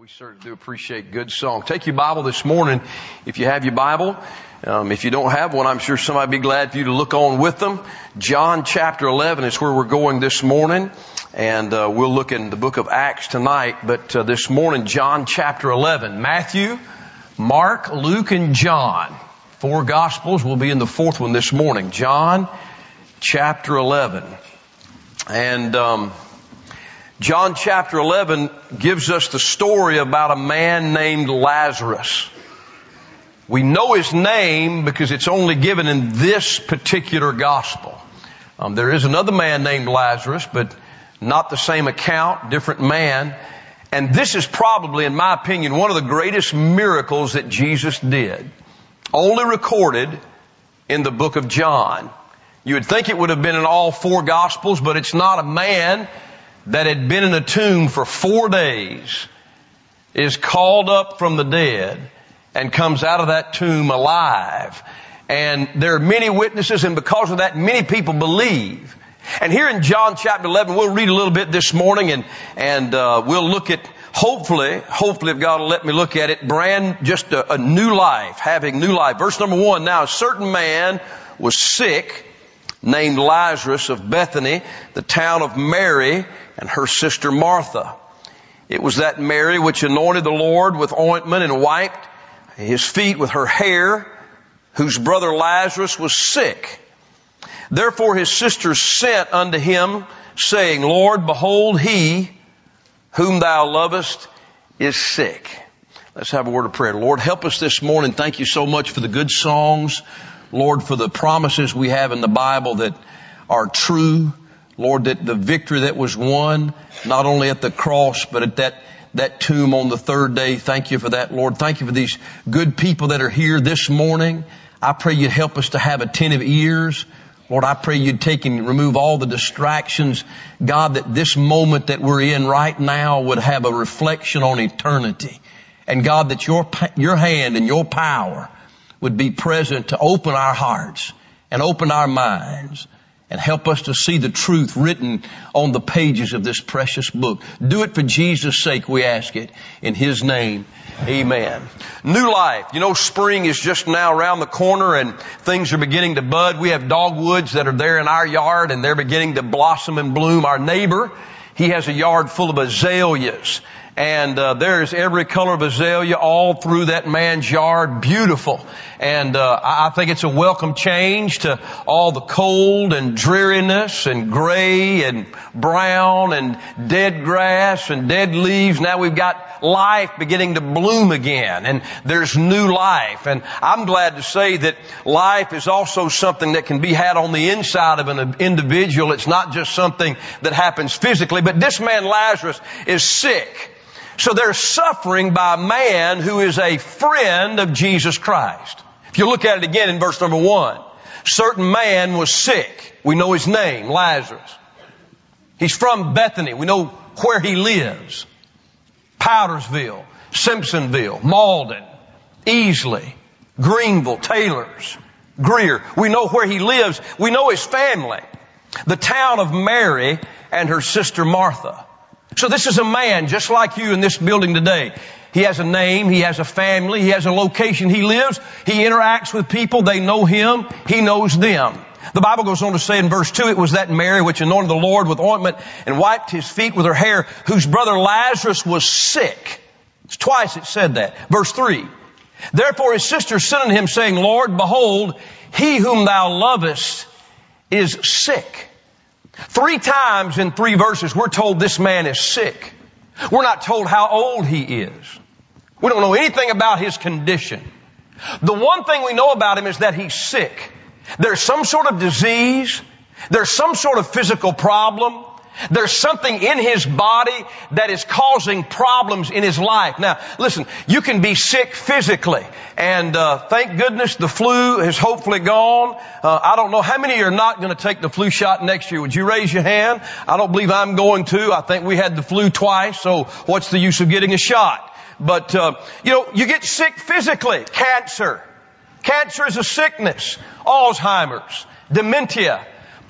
We certainly do appreciate good song. Take your Bible this morning, if you have your Bible. If you don't have one, I'm sure somebody would be glad for you to look on with them. John chapter 11 is where we're going this morning. And we'll look in the book of Acts tonight. But this morning, John chapter 11. Matthew, Mark, Luke, and John. 4 Gospels. We'll be in the 4th one this morning. John chapter 11. And John chapter 11 gives us the story about a man named Lazarus. We know his name because it's only given in this particular gospel. There is another man named Lazarus, but not the same account, different man. And this is probably, in my opinion, one of the greatest miracles that Jesus did. Only recorded in the book of John. You would think it would have been in all 4 Gospels, but it's not. A man that had been in a tomb for 4 days is called up from the dead and comes out of that tomb alive. And there are many witnesses, and because of that, many people believe. And here in John chapter 11, we'll read a little bit this morning, and we'll look at, hopefully, if God will let me look at it, just a new life, having new life. Verse number 1, now a certain man was sick, named Lazarus of Bethany, the town of Mary, and her sister Martha. It was that Mary which anointed the Lord with ointment and wiped his feet with her hair, whose brother Lazarus was sick. Therefore his sisters sent unto him, saying, Lord, behold, he whom thou lovest is sick. Let's have a word of prayer. Lord, help us this morning. Thank you so much for the good songs. Lord, for the promises we have in the Bible that are true. Lord, that the victory that was won, not only at the cross, but at that tomb on the 3rd day. Thank you for that, Lord. Thank you for these good people that are here this morning. I pray you'd help us to have attentive ears. Lord, I pray you'd take and remove all the distractions. God, that this moment that we're in right now would have a reflection on eternity. And God, that your hand and your power would be present to open our hearts and open our minds and help us to see the truth written on the pages of this precious book. Do it for Jesus' sake, we ask it. In His name, amen. New life. You know, spring is just now around the corner and things are beginning to bud. We have dogwoods that are there in our yard and they're beginning to blossom and bloom. Our neighbor, he has a yard full of azaleas. And there's every color of azalea all through that man's yard. Beautiful. And I think it's a welcome change to all the cold and dreariness and gray and brown and dead grass and dead leaves. Now we've got life beginning to bloom again. And there's new life. And I'm glad to say that life is also something that can be had on the inside of an individual. It's not just something that happens physically. But this man Lazarus is sick. So they're suffering by a man who is a friend of Jesus Christ. If you look at it again in verse number 1, certain man was sick. We know his name, Lazarus. He's from Bethany. We know where he lives. Powdersville, Simpsonville, Malden, Easley, Greenville, Taylors, Greer. We know where he lives. We know his family. The town of Mary and her sister Martha. So this is a man just like you in this building today. He has a name, he has a family, he has a location he lives, he interacts with people, they know him, he knows them. The Bible goes on to say in verse 2, it was that Mary which anointed the Lord with ointment and wiped his feet with her hair, whose brother Lazarus was sick. It's twice it said that. Verse 3, therefore his sisters sent unto him, saying, Lord, behold, he whom thou lovest is sick. 3 times in 3 verses, we're told this man is sick. We're not told how old he is. We don't know anything about his condition. The one thing we know about him is that he's sick. There's some sort of disease. There's some sort of physical problem. There's something in his body that is causing problems in his life. Now, listen, you can be sick physically. And thank goodness the flu has hopefully gone. I don't know how many are not going to take the flu shot next year. Would you raise your hand? I don't believe I'm going to. I think we had the flu twice, so what's the use of getting a shot? But, you get sick physically. Cancer. Cancer is a sickness. Alzheimer's. Dementia.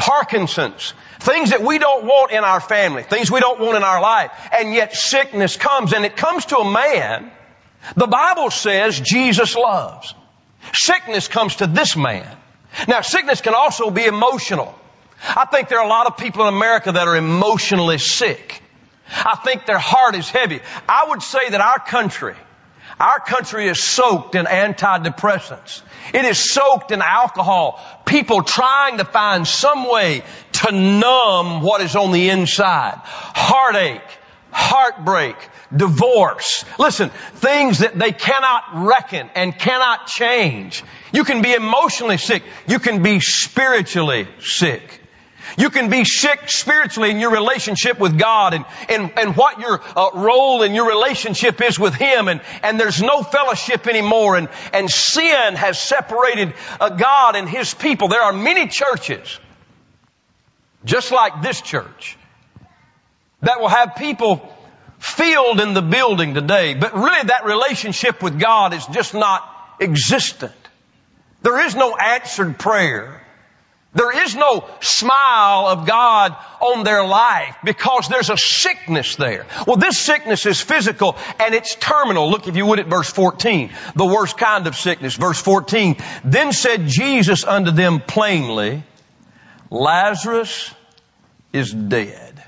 Parkinson's, things that we don't want in our family, things we don't want in our life, and yet sickness comes, and it comes to a man the Bible says Jesus loves. Sickness comes to this man. Now, sickness can also be emotional. I think there are a lot of people in America that are emotionally sick. I think their heart is heavy. I would say that our country is soaked in antidepressants. It is soaked in alcohol. People trying to find some way to numb what is on the inside. Heartache, heartbreak, divorce. Listen, things that they cannot reckon and cannot change. You can be emotionally sick. You can be spiritually sick. You can be sick spiritually in your relationship with God and what your role in your relationship is with Him, and there's no fellowship anymore, and sin has separated God and His people. There are many churches, just like this church, that will have people filled in the building today, but really that relationship with God is just not existent. There is no answered prayer. There is no smile of God on their life because there's a sickness there. Well, this sickness is physical and it's terminal. Look, if you would, at verse 14. The worst kind of sickness. Verse 14. Then said Jesus unto them plainly, Lazarus is dead.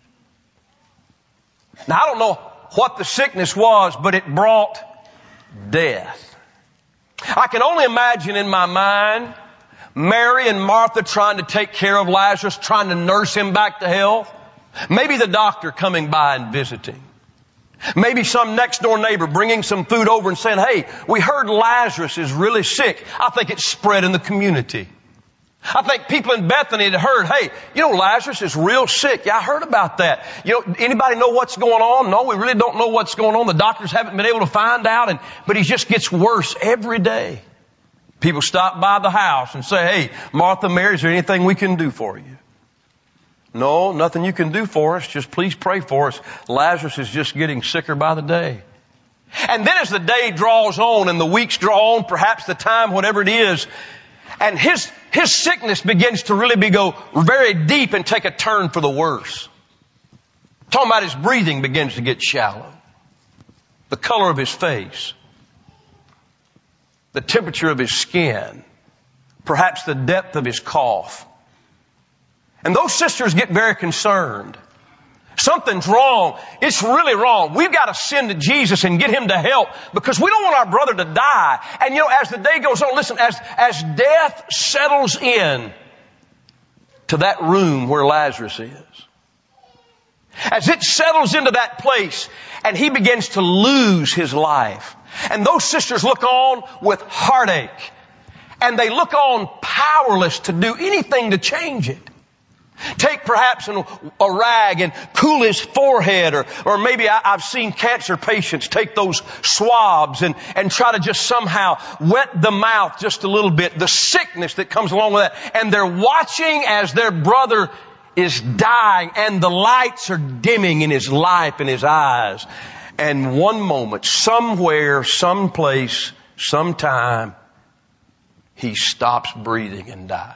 Now, I don't know what the sickness was, but it brought death. I can only imagine in my mind Mary and Martha trying to take care of Lazarus, trying to nurse him back to health. Maybe the doctor coming by and visiting. Maybe some next door neighbor bringing some food over and saying, hey, we heard Lazarus is really sick. I think it's spread in the community. I think people in Bethany had heard, hey, Lazarus is real sick. Yeah, I heard about that. Anybody know what's going on? No, we really don't know what's going on. The doctors haven't been able to find out, but he just gets worse every day. People stop by the house and say, hey, Martha, Mary, is there anything we can do for you? No, nothing you can do for us. Just please pray for us. Lazarus is just getting sicker by the day. And then as the day draws on and the weeks draw on, perhaps the time, whatever it is, and his sickness begins to really go very deep and take a turn for the worse. Talking about his breathing begins to get shallow. The color of his face. The temperature of his skin, perhaps the depth of his cough. And those sisters get very concerned. Something's wrong. It's really wrong. We've got to send to Jesus and get Him to help because we don't want our brother to die. And as the day goes on, listen, as death settles in to that room where Lazarus is, as it settles into that place and he begins to lose his life, and those sisters look on with heartache. And they look on powerless to do anything to change it. Take perhaps a rag and cool his forehead, or maybe I've seen cancer patients take those swabs and try to just somehow wet the mouth just a little bit. The sickness that comes along with that. And they're watching as their brother is dying and the lights are dimming in his life and his eyes. And one moment, somewhere, someplace, sometime, he stops breathing and dies.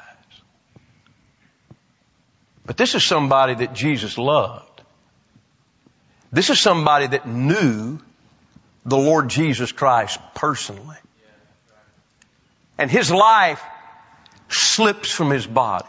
But this is somebody that Jesus loved. This is somebody that knew the Lord Jesus Christ personally. And his life slips from his body.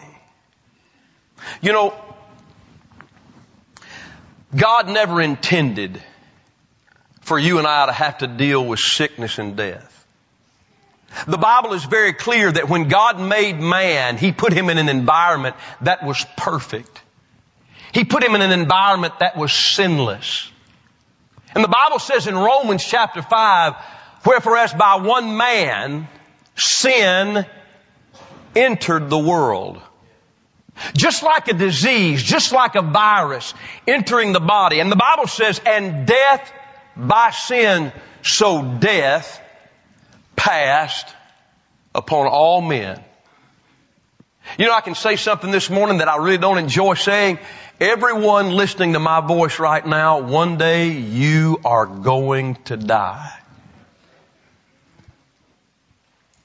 God never intended for you and I to have to deal with sickness and death. The Bible is very clear that when God made man, He put him in an environment that was perfect. He put him in an environment that was sinless. And the Bible says in Romans chapter 5, wherefore as by one man sin entered the world. Just like a disease, just like a virus entering the body. And the Bible says, and death by sin, so death passed upon all men. I can say something this morning that I really don't enjoy saying. Everyone listening to my voice right now, one day you are going to die.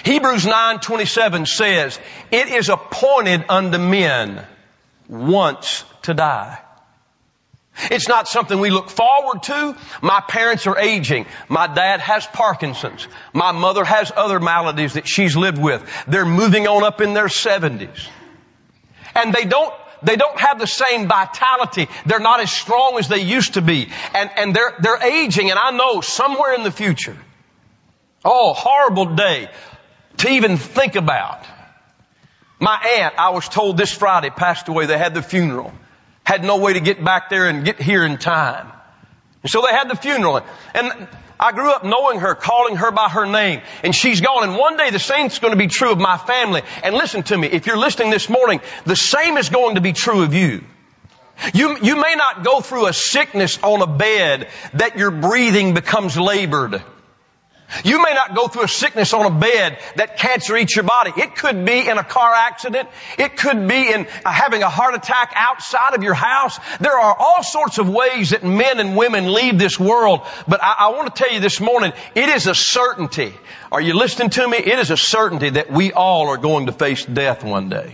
Hebrews 9:27 says, it is appointed unto men once to die. It's not something we look forward to. My parents are aging. My dad has Parkinson's. My mother has other maladies that she's lived with. They're moving on up in their 70s. And they don't have the same vitality. They're not as strong as they used to be. And they're aging, and I know somewhere in the future. Oh, horrible day to even think about. My aunt, I was told this Friday, passed away. They had the funeral. Had no way to get back there and get here in time. And so they had the funeral. And I grew up knowing her, calling her by her name. And she's gone. And one day the same's going to be true of my family. And listen to me, if you're listening this morning, the same is going to be true of you. You may not go through a sickness on a bed that your breathing becomes labored. You may not go through a sickness on a bed that cancer eats your body. It could be in a car accident. It could be in having a heart attack outside of your house. There are all sorts of ways that men and women leave this world. But I want to tell you this morning, it is a certainty. Are you listening to me? It is a certainty that we all are going to face death one day.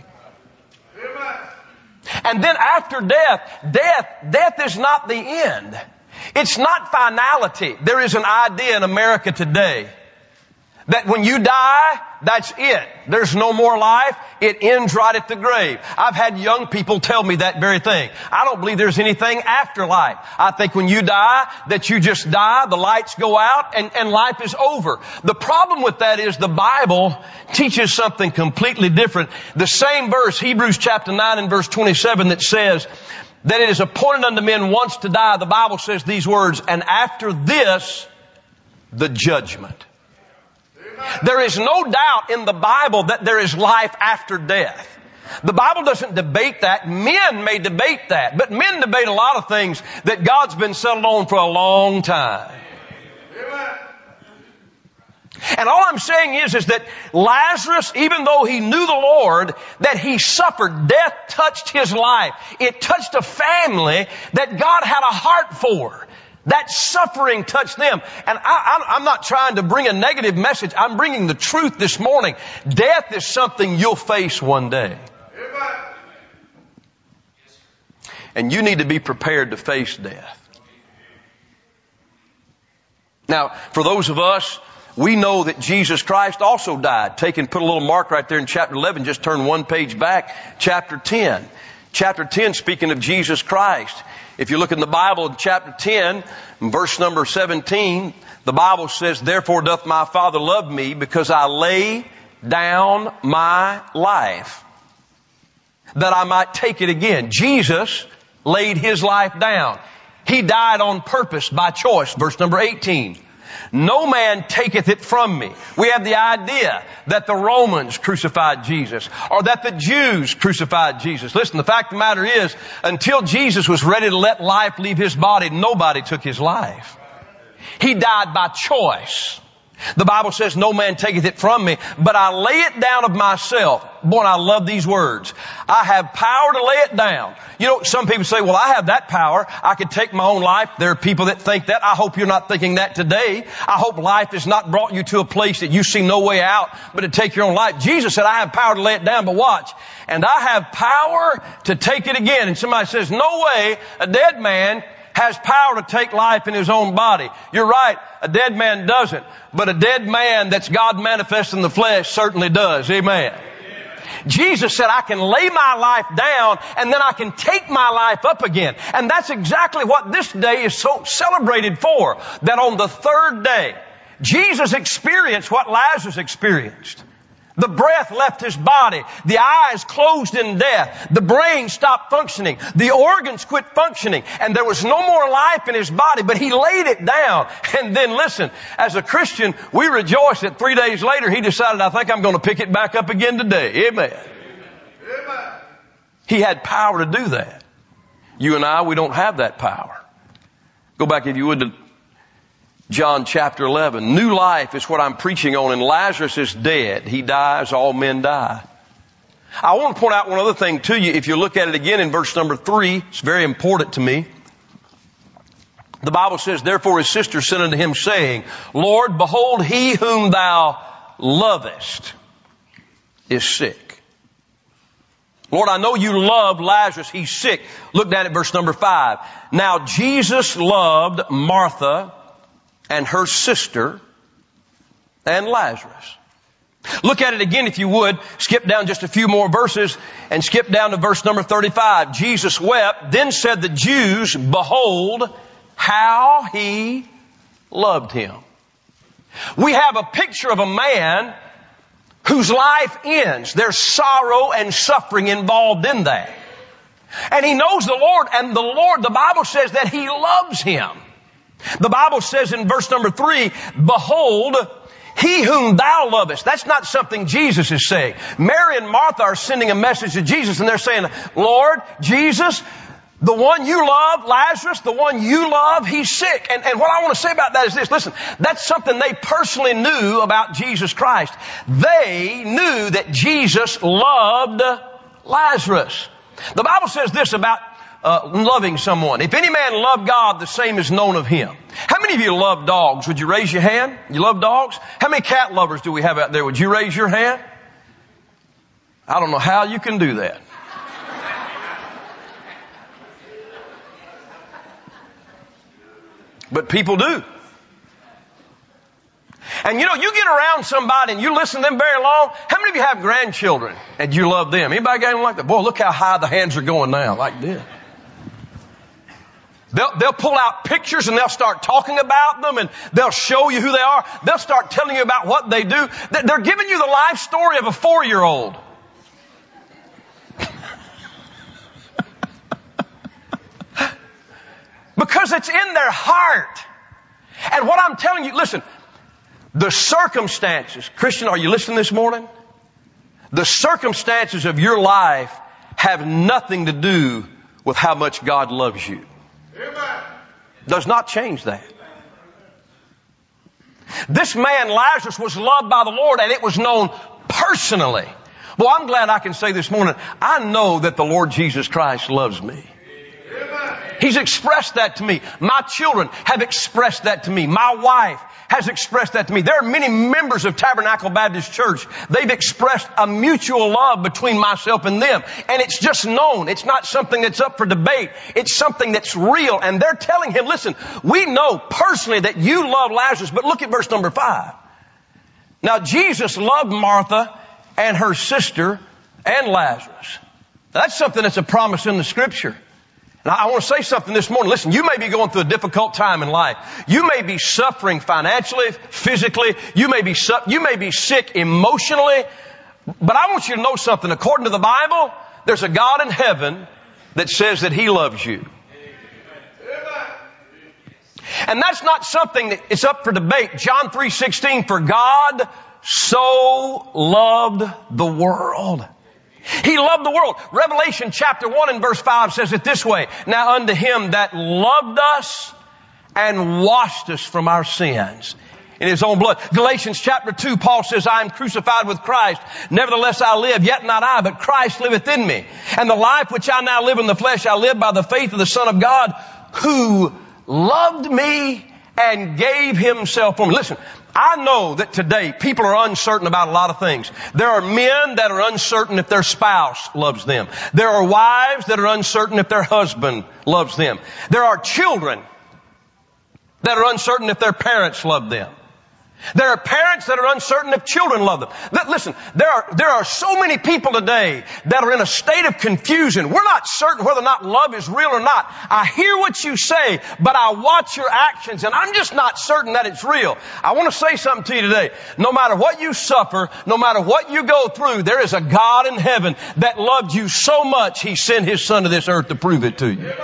And then after death is not the end. It's not finality. There is an idea in America today that when you die, that's it. There's no more life. It ends right at the grave. I've had young people tell me that very thing. I don't believe there's anything after life. I think when you die, that you just die, the lights go out, and life is over. The problem with that is the Bible teaches something completely different. The same verse, Hebrews chapter 9 and verse 27, that says that it is appointed unto men once to die. The Bible says these words, and after this, the judgment. There is no doubt in the Bible that there is life after death. The Bible doesn't debate that. Men may debate that. But men debate a lot of things that God's been settled on for a long time. And all I'm saying is that Lazarus, even though he knew the Lord, that he suffered, death touched his life. It touched a family that God had a heart for. That suffering touched them. And I'm not trying to bring a negative message. I'm bringing the truth this morning. Death is something you'll face one day. And you need to be prepared to face death. Now, for those of us, we know that Jesus Christ also died. Put a little mark right there in chapter 11. Just turn one page back. Chapter 10. Chapter 10, speaking of Jesus Christ. If you look in the Bible, chapter 10, verse number 17, the Bible says, therefore doth my Father love me, because I lay down my life, that I might take it again. Jesus laid His life down. He died on purpose, by choice. Verse number 18. No man taketh it from me. We have the idea that the Romans crucified Jesus, or that the Jews crucified Jesus. Listen, the fact of the matter is, until Jesus was ready to let life leave His body, nobody took His life. He died by choice. The Bible says, no man taketh it from me, but I lay it down of myself. Boy, I love these words. I have power to lay it down. You know, some people say, well, I have that power. I could take my own life. There are people that think that. I hope you're not thinking that today. I hope life has not brought you to a place that you see no way out but to take your own life. Jesus said, I have power to lay it down, but watch. And I have power to take it again. And somebody says, no way, a dead man has power to take life in his own body. You're right, a dead man doesn't. But a dead man that's God manifest in the flesh certainly does. Amen. Jesus said, I can lay my life down and then I can take my life up again. And that's exactly what this day is so celebrated for. That on the third day, Jesus experienced what Lazarus experienced. The breath left his body. The eyes closed in death. The brain stopped functioning. The organs quit functioning. And there was no more life in his body, but he laid it down. And then listen, as a Christian, we rejoice that 3 days later he decided, I think I'm going to pick it back up again today. Amen. Amen. He had power to do that. You and I, we don't have that power. Go back, if you would, to John chapter 11. New life is what I'm preaching on, and Lazarus is dead. He dies, all men die. I want to point out one other thing to you. If you look at it again in verse number 3, it's very important to me. The Bible says, therefore his sister sent unto him, saying, Lord, behold, he whom thou lovest is sick. Lord, I know you love Lazarus. He's sick. Look down at verse number 5. Now Jesus loved Martha and her sister and Lazarus. Look at it again if you would. Skip down just a few more verses and skip down to verse number 35. Jesus wept. Then said the Jews, behold, how he loved him. We have a picture of a man whose life ends. There's sorrow and suffering involved in that. And he knows the Lord, and the Lord, the Bible says that he loves him. The Bible says in verse number 3, behold, he whom thou lovest. That's not something Jesus is saying. Mary and Martha are sending a message to Jesus, and they're saying, Lord, Jesus, the one you love, Lazarus, the one you love, he's sick. And what I want to say about that is this. Listen, that's something they personally knew about Jesus Christ. They knew that Jesus loved Lazarus. The Bible says this about loving someone. If any man love God, the same is known of him. How many of you love dogs? Would you raise your hand? You love dogs? How many cat lovers do we have out there? Would you raise your hand? I don't know how you can do that. But people do. And you know, you get around somebody and you listen to them very long. How many of you have grandchildren and you love them? Anybody got anyone like that? Boy, look how high the hands are going now, like this. They'll pull out pictures and they'll start talking about them and they'll show you who they are. They'll start telling you about what they do. They're giving you the life story of a 4-year-old. Because it's in their heart. And what I'm telling you, listen, the circumstances, Christian, are you listening this morning? The circumstances of your life have nothing to do with how much God loves you. Amen. Does not change that. This man, Lazarus, was loved by the Lord, and it was known personally. Well, I'm glad I can say this morning, I know that the Lord Jesus Christ loves me. He's expressed that to me. My children have expressed that to me. My wife has expressed that to me. There are many members of Tabernacle Baptist Church. They've expressed a mutual love between myself and them. And it's just known. It's not something that's up for debate. It's something that's real. And they're telling him, listen, we know personally that you love Lazarus. But look at verse number 5. Now Jesus loved Martha and her sister and Lazarus. Now, that's something that's a promise in the Scripture. Now, I want to say something this morning. Listen, you may be going through a difficult time in life. You may be suffering financially, physically. You may be sick emotionally. But I want you to know something. According to the Bible, there's a God in heaven that says that He loves you. And that's not something that is up for debate. John 3:16, for God so loved the world. He loved the world. Revelation chapter 1 and verse 5 says it this way. Now unto him that loved us and washed us from our sins in his own blood. Galatians chapter 2, Paul says, I am crucified with Christ. Nevertheless I live, yet not I, but Christ liveth in me. And the life which I now live in the flesh, I live by the faith of the Son of God, who loved me and gave himself for me. Listen, I know that today people are uncertain about a lot of things. There are men that are uncertain if their spouse loves them. There are wives that are uncertain if their husband loves them. There are children that are uncertain if their parents love them. There are parents that are uncertain if children love them. Listen, there are so many people today that are in a state of confusion. We're not certain whether or not love is real or not. I hear what you say, but I watch your actions, and I'm just not certain that it's real. I want to say something to you today. No matter what you suffer, no matter what you go through, there is a God in heaven that loved you so much, He sent His Son to this earth to prove it to you.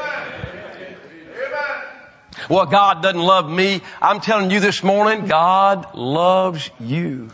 Well, God doesn't love me. I'm telling you this morning, God loves you.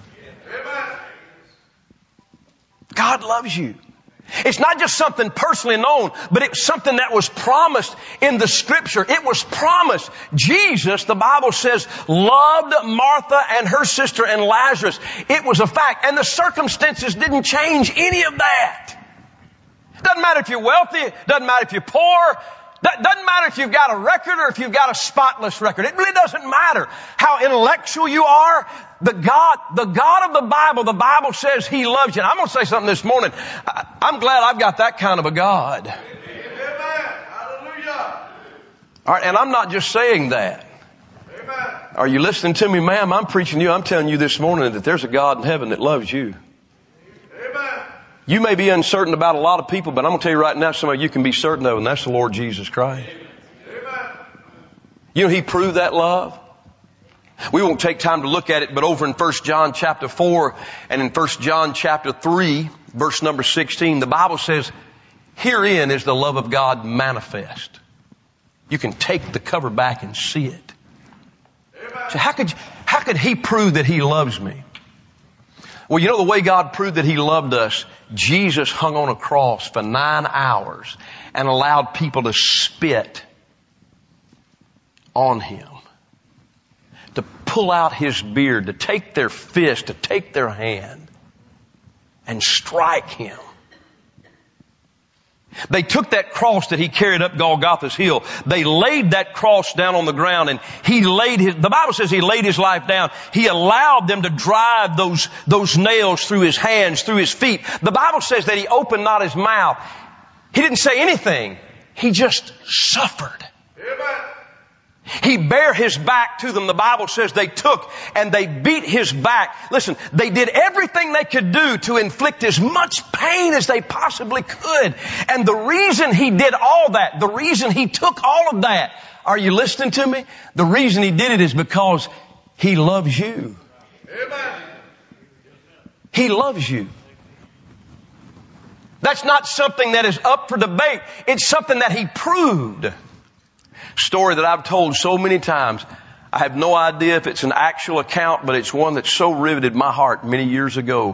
God loves you. It's not just something personally known, but it's something that was promised in the Scripture. It was promised. Jesus, the Bible says, loved Martha and her sister and Lazarus. It was a fact. And the circumstances didn't change any of that. Doesn't matter if you're wealthy. Doesn't matter if you're poor. That doesn't matter if you've got a record or if you've got a spotless record. It really doesn't matter how intellectual you are. The God of the Bible says He loves you. And I'm going to say something this morning. I'm glad I've got that kind of a God. Amen. Hallelujah. All right, and I'm not just saying that. Amen. Are you listening to me, ma'am? I'm preaching to you. I'm telling you this morning that there's a God in heaven that loves you. Amen. You may be uncertain about a lot of people, but I'm going to tell you right now, somebody you can be certain of, and that's the Lord Jesus Christ. Amen. You know, He proved that love. We won't take time to look at it, but over in 1 John chapter 4 and in 1 John chapter 3, verse number 16, the Bible says, herein is the love of God manifest. You can take the cover back and see it. Amen. So how could He prove that He loves me? Well, you know the way God proved that He loved us? Jesus hung on a cross for 9 hours and allowed people to spit on Him, to pull out His beard, to take their fist, to take their hand and strike Him. They took that cross that He carried up Golgotha's hill. They laid that cross down on the ground, and the Bible says He laid His life down. He allowed them to drive those nails through His hands, through His feet. The Bible says that He opened not His mouth. He didn't say anything. He just suffered. Amen. He bare His back to them. The Bible says they took and they beat His back. Listen, they did everything they could do to inflict as much pain as they possibly could. And the reason He did all that, the reason He took all of that, are you listening to me? The reason He did it is because He loves you. Amen. He loves you. That's not something that is up for debate. It's something that He proved. Story that I've told so many times. I have no idea if it's an actual account, but it's one that so riveted my heart many years ago.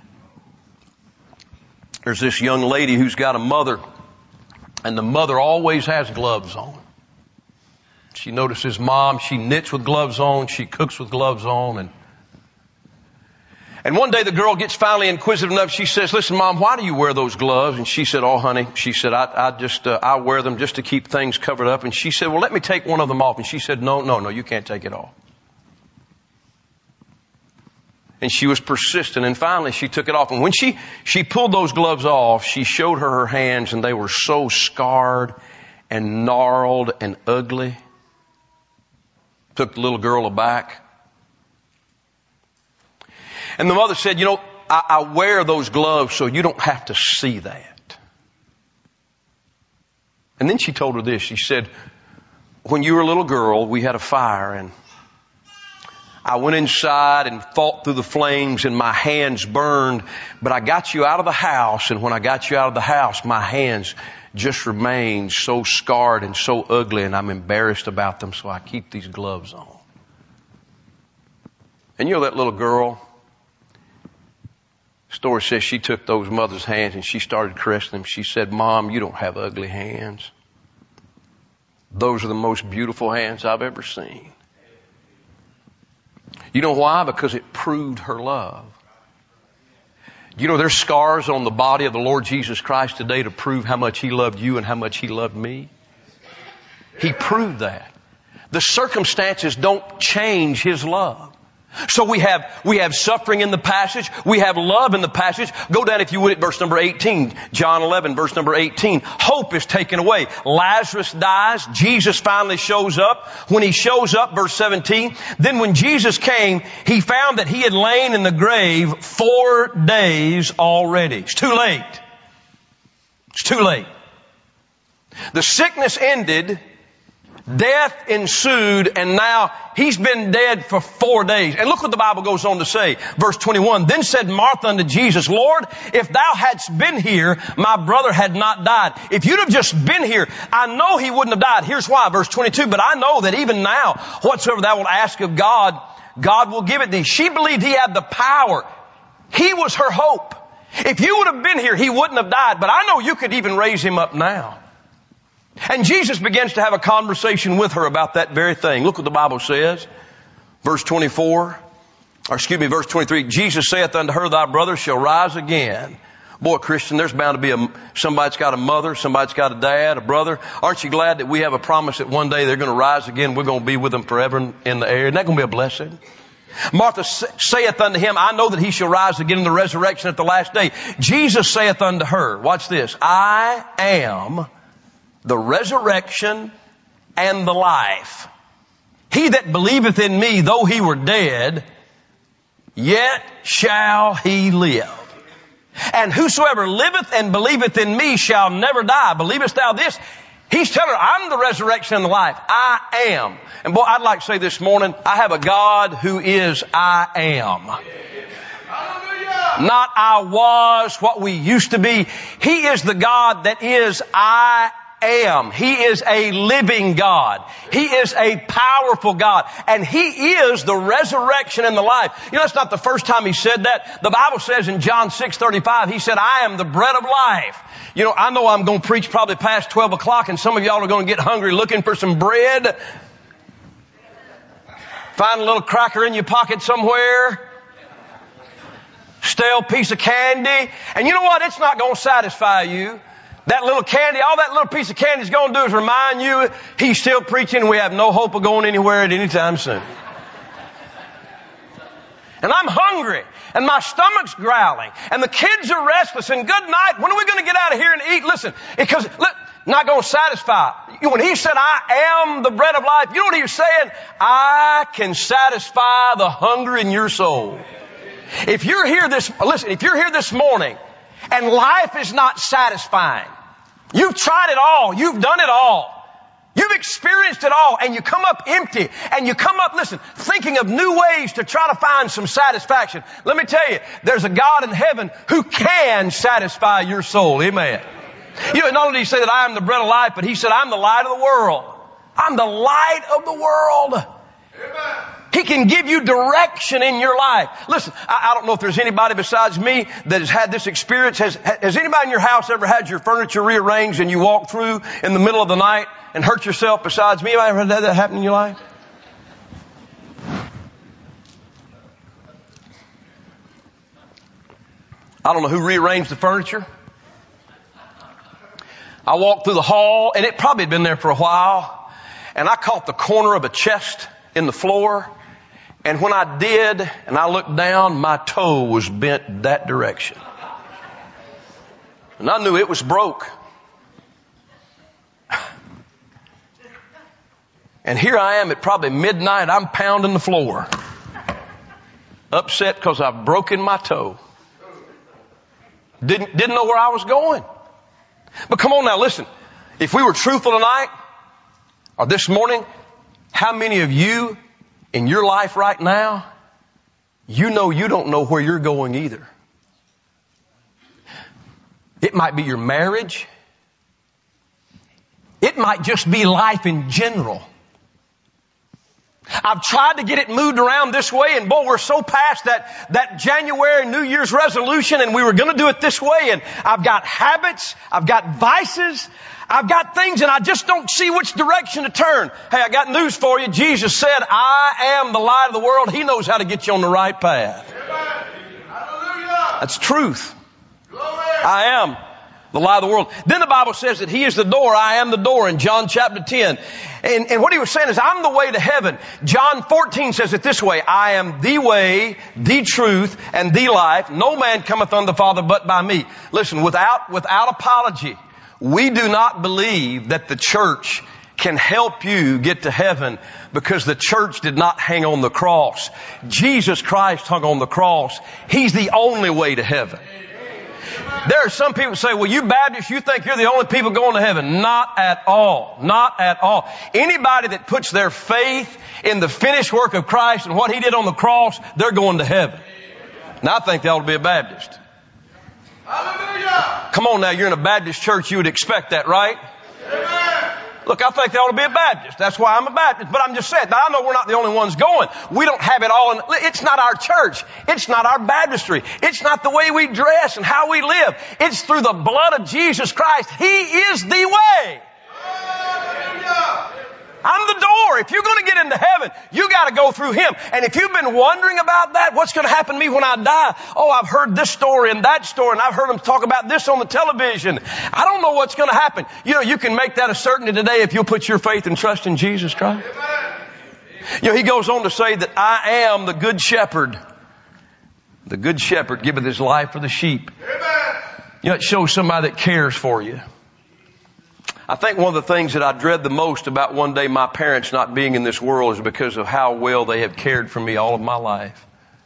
There's this young lady who's got a mother, and the mother always has gloves on. She notices mom, she knits with gloves on, she cooks with gloves on, and one day the girl gets finally inquisitive enough. She says, listen, Mom, why do you wear those gloves? And she said, oh, honey, she said, I wear them just to keep things covered up. And she said, well, let me take one of them off. And she said, no, you can't take it off. And she was persistent. And finally she took it off. And when she pulled those gloves off, she showed her hands, and they were so scarred and gnarled and ugly. Took the little girl aback. And the mother said, you know, I wear those gloves so you don't have to see that. And then she told her this. She said, when you were a little girl, we had a fire, and I went inside and fought through the flames, and my hands burned, but I got you out of the house, and when I got you out of the house, my hands just remained so scarred and so ugly, and I'm embarrassed about them, so I keep these gloves on. And you know that little girl? Story says she took those mother's hands and she started caressing them. She said, Mom, you don't have ugly hands. Those are the most beautiful hands I've ever seen. You know why? Because it proved her love. You know, there's scars on the body of the Lord Jesus Christ today to prove how much He loved you and how much He loved me. He proved that. The circumstances don't change His love. So we have suffering in the passage. We have love in the passage. Go down, if you would, at verse number 18. John 11, verse number 18. Hope is taken away. Lazarus dies. Jesus finally shows up. When He shows up, verse 17, then when Jesus came, He found that He had lain in the grave 4 days already. It's too late. It's too late. The sickness ended. Death ensued, and now He's been dead for 4 days. And look what the Bible goes on to say. Verse 21, then said Martha unto Jesus, Lord, if Thou hadst been here, my brother had not died. If you'd have just been here, I know he wouldn't have died. Here's why. Verse 22, but I know that even now, whatsoever thou wilt ask of God, God will give it thee. She believed He had the power. He was her hope. If you would have been here, he wouldn't have died. But I know you could even raise him up now. And Jesus begins to have a conversation with her about that very thing. Look what the Bible says. Verse 23. Jesus saith unto her, thy brother shall rise again. Boy, Christian, there's bound to be somebody that's got a mother, somebody that's got a dad, a brother. Aren't you glad that we have a promise that one day they're going to rise again? We're going to be with them forever in the air. Isn't that going to be a blessing? Martha saith unto him, I know that he shall rise again in the resurrection at the last day. Jesus saith unto her, watch this, I am the resurrection and the life. He that believeth in me, though he were dead, yet shall he live. And whosoever liveth and believeth in me shall never die. Believest thou this? He's telling her, I'm the resurrection and the life. I am. And boy, I'd like to say this morning, I have a God who is I am. Hallelujah. Not I was, what we used to be. He is the God that is I am. He is a living God. He is a powerful God. And He is the resurrection and the life. You know, it's not the first time He said that. The Bible says in John 6:35, He said, I am the bread of life. You know I'm going to preach probably past 12 o'clock and some of y'all are going to get hungry looking for some bread. Find a little cracker in your pocket somewhere. Stale piece of candy. And you know what? It's not going to satisfy you. That little candy, all that little piece of candy is going to do is remind you He's still preaching. We have no hope of going anywhere at any time soon. And I'm hungry. And my stomach's growling. And the kids are restless. And good night. When are we going to get out of here and eat? Listen, because not going to satisfy. When He said, I am the bread of life, you know what He was saying? I can satisfy the hunger in your soul. If you're here this morning and life is not satisfying, you've tried it all, you've done it all, you've experienced it all, and you come up empty, and you come up, thinking of new ways to try to find some satisfaction. Let me tell you, there's a God in heaven who can satisfy your soul. Amen. You know, not only did He say that I am the bread of life, but He said, I'm the light of the world. I'm the light of the world. Amen. He can give you direction in your life. Listen, I don't know if there's anybody besides me that has had this experience. Has anybody in your house ever had your furniture rearranged and you walk through in the middle of the night and hurt yourself besides me? Have you ever had that happen in your life? I don't know who rearranged the furniture. I walked through the hall, and it probably had been there for a while, and I caught the corner of a chest in the floor, and when I did, and I looked down, my toe was bent that direction. And I knew it was broke. And here I am at probably midnight, I'm pounding the floor. Upset because I've broken my toe. Didn't know where I was going. But come on now, listen. If we were truthful tonight, or this morning, how many of you in your life right now, you know you don't know where you're going either? It might be your marriage. It might just be life in general. I've tried to get it moved around this way, and boy, we're so past that January New Year's resolution, and we were going to do it this way, and I've got habits, I've got vices, I've got things, and I just don't see which direction to turn. Hey, I got news for you. Jesus said, I am the light of the world. He knows how to get you on the right path. Amen. Hallelujah. That's truth. Glory. I am the light of the world. Then the Bible says that He is the door. I am the door in John chapter 10. And what He was saying is, I'm the way to heaven. John 14 says it this way, I am the way, the truth, and the life. No man cometh unto the Father but by me. Listen, without apology, we do not believe that the church can help you get to heaven, because the church did not hang on the cross. Jesus Christ hung on the cross. He's the only way to heaven. There are some people who say, well, you Baptists, you think you're the only people going to heaven. Not at all. Not at all. Anybody that puts their faith in the finished work of Christ and what He did on the cross, they're going to heaven. Now, I think they ought to be a Baptist. Hallelujah. Come on now, you're in a Baptist church, you would expect that, right? Amen. Look, I think they ought to be a Baptist. That's why I'm a Baptist. But I'm just saying, now I know we're not the only ones going. We don't have it all. It's not our church. It's not our baptistry. It's not the way we dress and how we live. It's through the blood of Jesus Christ. He is the way. Hallelujah. I'm the door. If you're going to get into heaven, you got to go through Him. And if you've been wondering about that, what's going to happen to me when I die? Oh, I've heard this story and that story, and I've heard them talk about this on the television. I don't know what's going to happen. You know, you can make that a certainty today if you'll put your faith and trust in Jesus Christ. You know, He goes on to say that I am the good shepherd. The good shepherd giveth his life for the sheep. You know, it shows somebody that cares for you. I think one of the things that I dread the most about one day my parents not being in this world is because of how well they have cared for me all of my life.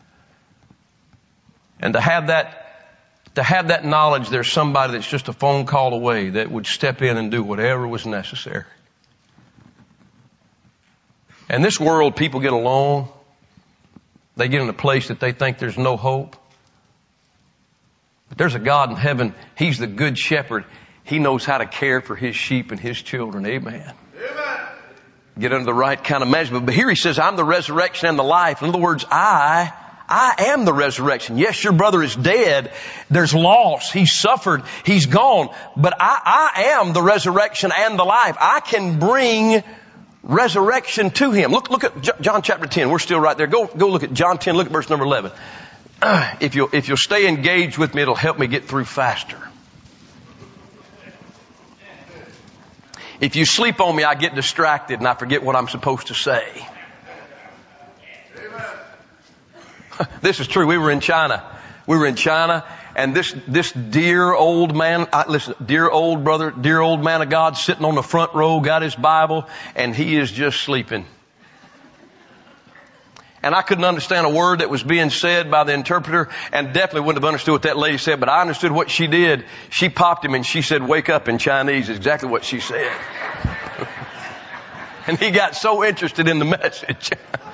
And to have that knowledge there's somebody that's just a phone call away that would step in and do whatever was necessary. In this world, people get along. They get in a place that they think there's no hope. But there's a God in heaven. He's the good shepherd. He knows how to care for His sheep and His children. Amen. Amen. Get under the right kind of measurement. But here He says, I'm the resurrection and the life. In other words, I am the resurrection. Yes, your brother is dead. There's loss. He's suffered. He's gone. But I am the resurrection and the life. I can bring resurrection to him. Look at John chapter 10. We're still right there. Go look at John 10. Look at verse number 11. If you'll stay engaged with me, it'll help me get through faster. If you sleep on me, I get distracted and I forget what I'm supposed to say. This is true. We were in China, and this dear old man, dear old brother, dear old man of God sitting on the front row, got his Bible, and he is just sleeping. And I couldn't understand a word that was being said by the interpreter, and definitely wouldn't have understood what that lady said, but I understood what she did. She popped him and she said, "Wake up," in Chinese, exactly what she said. And he got so interested in the message.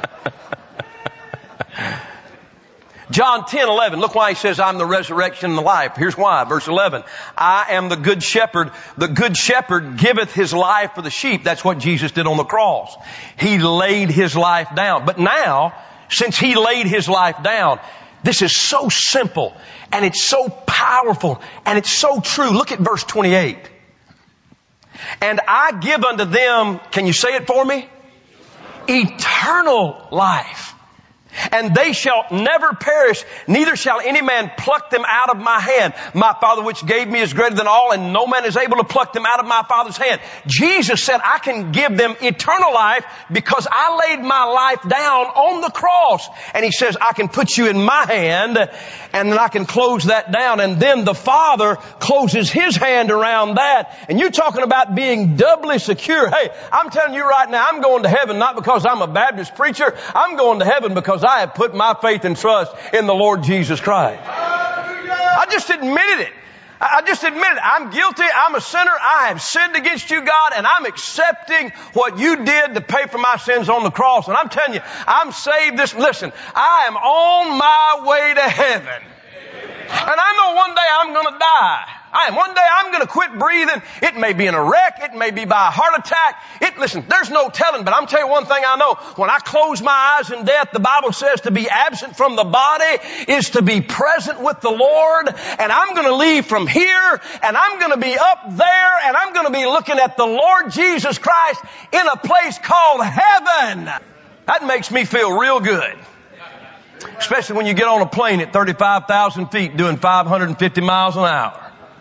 John 10:11. Look why He says, I'm the resurrection and the life. Here's why. Verse 11. I am the good shepherd. The good shepherd giveth his life for the sheep. That's what Jesus did on the cross. He laid His life down. But now, since He laid His life down, this is so simple and it's so powerful and it's so true. Look at verse 28. And I give unto them, can you say it for me? Eternal life. And they shall never perish, neither shall any man pluck them out of my hand. My Father which gave me is greater than all, and no man is able to pluck them out of my Father's hand. Jesus said, I can give them eternal life because I laid my life down on the cross. And He says, I can put you in my hand, and then I can close that down. And then the Father closes His hand around that. And you're talking about being doubly secure. Hey, I'm telling you right now, I'm going to heaven not because I'm a Baptist preacher. I'm going to heaven because I have put my faith and trust in the Lord Jesus Christ. I just admitted it. I'm guilty. I'm a sinner. I have sinned against you, God, and I'm accepting what you did to pay for my sins on the cross. And I'm telling you, I'm saved. Listen, I am on my way to heaven. And I know one day I'm going to die. One day I'm going to quit breathing. It may be in a wreck. It may be by a heart attack. Listen, there's no telling, but I'm telling you one thing I know. When I close my eyes in death, the Bible says to be absent from the body is to be present with the Lord. And I'm going to leave from here, and I'm going to be up there, and I'm going to be looking at the Lord Jesus Christ in a place called heaven. That makes me feel real good. Especially when you get on a plane at 35,000 feet doing 550 miles an hour.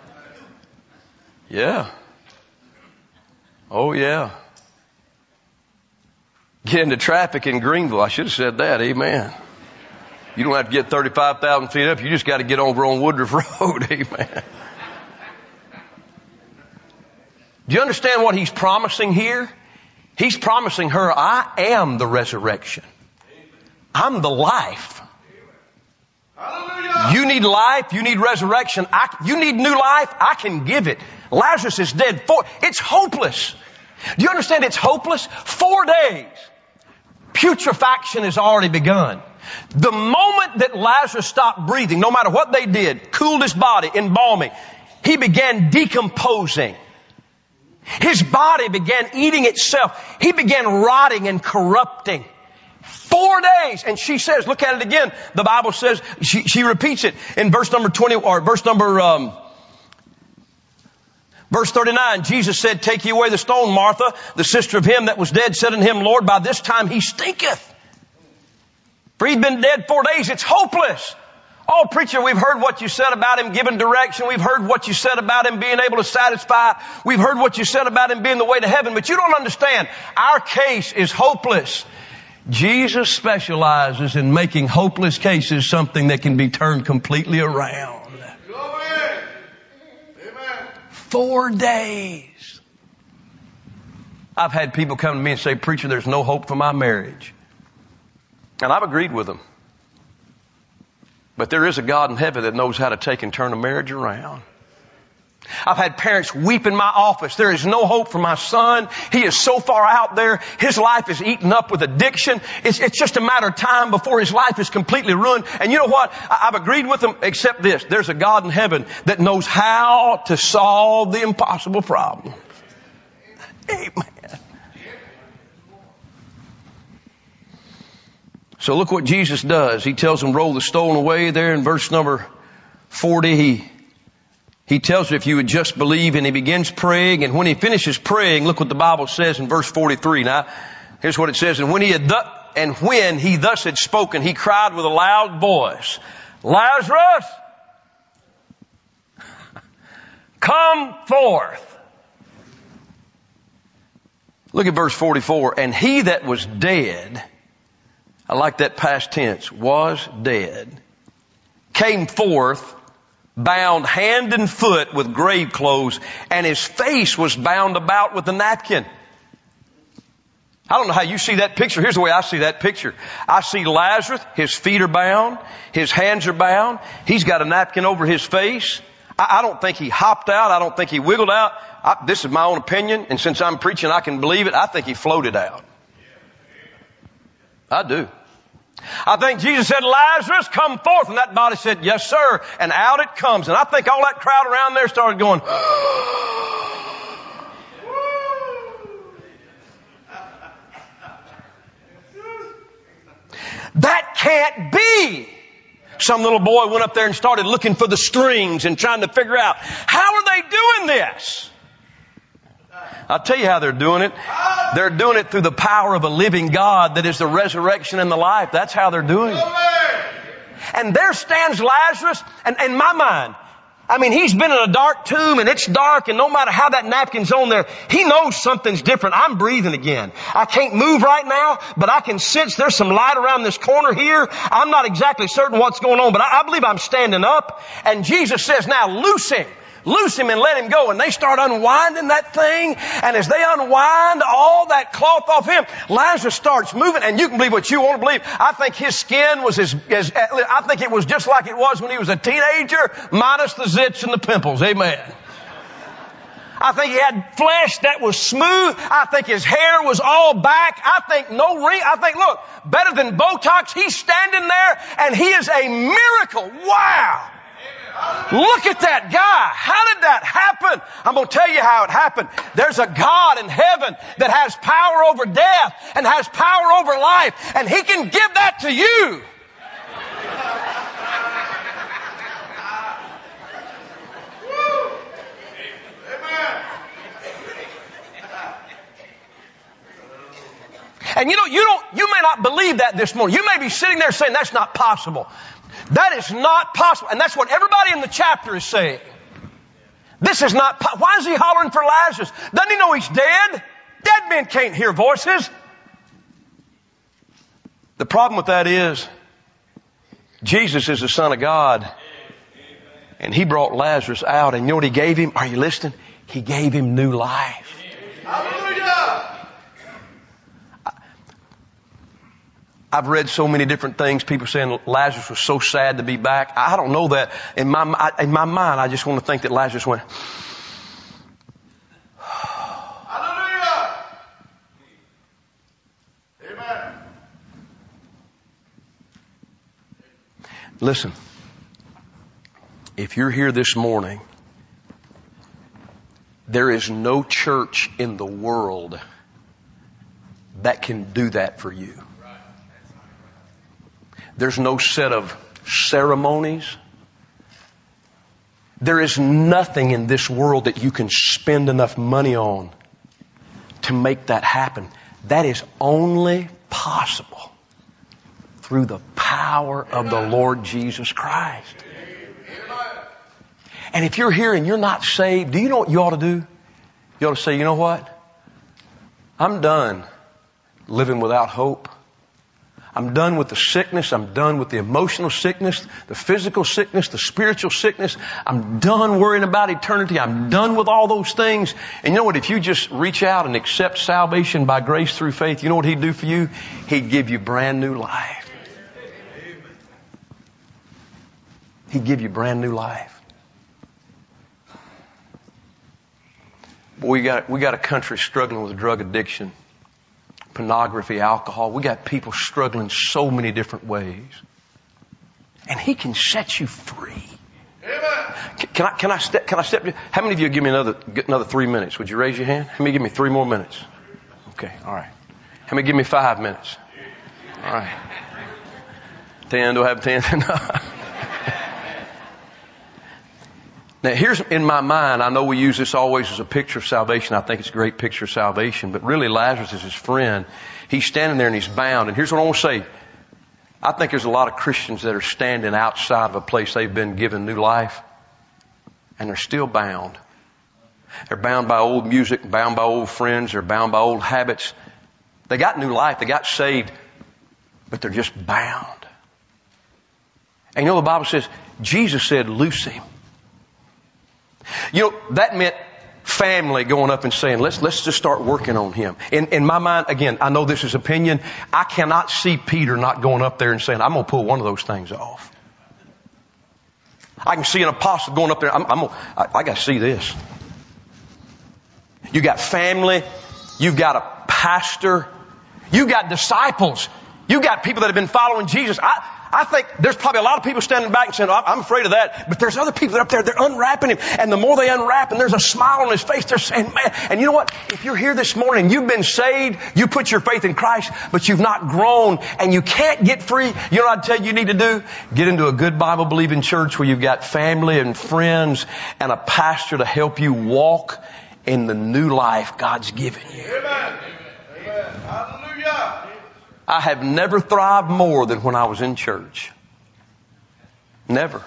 Yeah. Oh, yeah. Get into traffic in Greenville. I should have said that. Amen. You don't have to get 35,000 feet up. You just got to get over on Woodruff Road. Amen. Do you understand what He's promising here? He's promising her, I am the resurrection. I'm the life. Hallelujah. You need life. You need resurrection. You need new life. I can give it. Lazarus is dead. It's hopeless. Do you understand it's hopeless? 4 days. Putrefaction has already begun. The moment that Lazarus stopped breathing, no matter what they did, cooled his body, embalming, he began decomposing. His body began eating itself. He began rotting and corrupting. 4 days. And she says, look at it again. The Bible says, she repeats it in verse number 20, or verse number, Verse 39, Jesus said, take ye away the stone. Martha, the sister of him that was dead, said unto him, Lord, by this time he stinketh. For he'd been dead 4 days. It's hopeless. Oh, preacher, we've heard what you said about him giving direction. We've heard what you said about him being able to satisfy. We've heard what you said about him being the way to heaven. But you don't understand. Our case is hopeless. Jesus specializes in making hopeless cases something that can be turned completely around. Glory. Amen. 4 days. I've had people come to me and say, preacher, there's no hope for my marriage. And I've agreed with them. But there is a God in heaven that knows how to take and turn a marriage around. I've had parents weep in my office. There is no hope for my son. He is so far out there. His life is eaten up with addiction. It's just a matter of time before his life is completely ruined. And you know what? I've agreed with them except this. There's a God in heaven that knows how to solve the impossible problem. Amen. So look what Jesus does. He tells them, roll the stone away there in verse number 40. He tells you if you would just believe, and he begins praying. And when he finishes praying, look what the Bible says in verse 43. Now, here's what it says. And when he thus had spoken, he cried with a loud voice, Lazarus, come forth. Look at verse 44. And he that was dead, I like that past tense, was dead, came forth, bound hand and foot with grave clothes, and his face was bound about with a napkin. I don't know how you see that picture. Here's the way I see that picture. I see Lazarus, his feet are bound, his hands are bound, he's got a napkin over his face. I don't think he hopped out, I don't think he wiggled out. This is my own opinion, and since I'm preaching I can believe it, I think he floated out. I do. I think Jesus said, Lazarus, come forth. And that body said, yes, sir. And out it comes. And I think all that crowd around there started going, that can't be. Some little boy went up there and started looking for the strings and trying to figure out, how are they doing this? I'll tell you how they're doing it. They're doing it through the power of a living God that is the resurrection and the life. That's how they're doing it. And there stands Lazarus, and in my mind, I mean, he's been in a dark tomb and it's dark, and no matter how that napkin's on there, he knows something's different. I'm breathing again. I can't move right now, but I can sense there's some light around this corner here. I'm not exactly certain what's going on, but I believe I'm standing up. And Jesus says, now loose him. Loose him and let him go. And they start unwinding that thing. And as they unwind all that cloth off him, Lazarus starts moving. And you can believe what you want to believe. I think his skin was I think it was just like it was when he was a teenager, minus the zits and the pimples. Amen. I think he had flesh that was smooth. I think his hair was all back. I think look, better than Botox. He's standing there and he is a miracle. Wow. Look at that guy. How did that happen? I'm going to tell you how it happened. There's a God in heaven that has power over death and has power over life, and he can give that to you. And you may not believe that this morning. You may be sitting there saying, that's not possible. That is not possible. And that's what everybody in the chapter is saying. This is not, why is he hollering for Lazarus? Doesn't he know he's dead? Dead men can't hear voices. The problem with that is, Jesus is the Son of God. And he brought Lazarus out. And you know what he gave him? Are you listening? He gave him new life. Hallelujah. I've read so many different things. People saying Lazarus was so sad to be back. I don't know that. In my mind, I just want to think that Lazarus went. Hallelujah. Amen. Listen, if you're here this morning, there is no church in the world that can do that for you. There's no set of ceremonies. There is nothing in this world that you can spend enough money on to make that happen. That is only possible through the power of the Lord Jesus Christ. And if you're here and you're not saved, do you know what you ought to do? You ought to say, you know what? I'm done living without hope. I'm done with the sickness. I'm done with the emotional sickness, the physical sickness, the spiritual sickness. I'm done worrying about eternity. I'm done with all those things. And you know what? If you just reach out and accept salvation by grace through faith, you know what He'd do for you? He'd give you brand new life. He'd give you brand new life. But we got a country struggling with drug addiction, pornography, alcohol. We got people struggling so many different ways. And He can set you free. Amen. Can I step? How many of you give me another 3 minutes? Would you raise your hand? How many give me 3 more minutes? Okay, all right. How many give me 5 minutes? All right. 10, do I have 10? Now here's in my mind, I know we use this always as a picture of salvation. I think it's a great picture of salvation, but really Lazarus is his friend. He's standing there and he's bound. And here's what I want to say. I think there's a lot of Christians that are standing outside of a place they've been given new life, and they're still bound. They're bound by old music, bound by old friends, they're bound by old habits. They got new life, they got saved, but they're just bound. And you know the Bible says, Jesus said, loose him. You know, that meant family going up and saying, let's just start working on him. In my mind, again, I know this is opinion. I cannot see Peter not going up there and saying, I'm going to pull one of those things off. I can see an apostle going up there. I got to see this. You got family. You've got a pastor. You got disciples. You got people that have been following Jesus. I think there's probably a lot of people standing back and saying, oh, I'm afraid of that. But there's other people that are up there, they're unwrapping him. And the more they unwrap and there's a smile on his face, they're saying, man, and you know what? If you're here this morning, you've been saved, you put your faith in Christ, but you've not grown and you can't get free, you know what I tell you need to do? Get into a good Bible-believing church where you've got family and friends and a pastor to help you walk in the new life God's given you. Amen. Amen. Hallelujah. I have never thrived more than when I was in church. Never.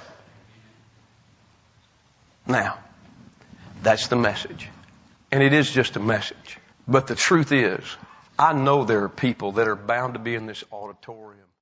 Now, that's the message. And it is just a message. But the truth is, I know there are people that are bound to be in this auditorium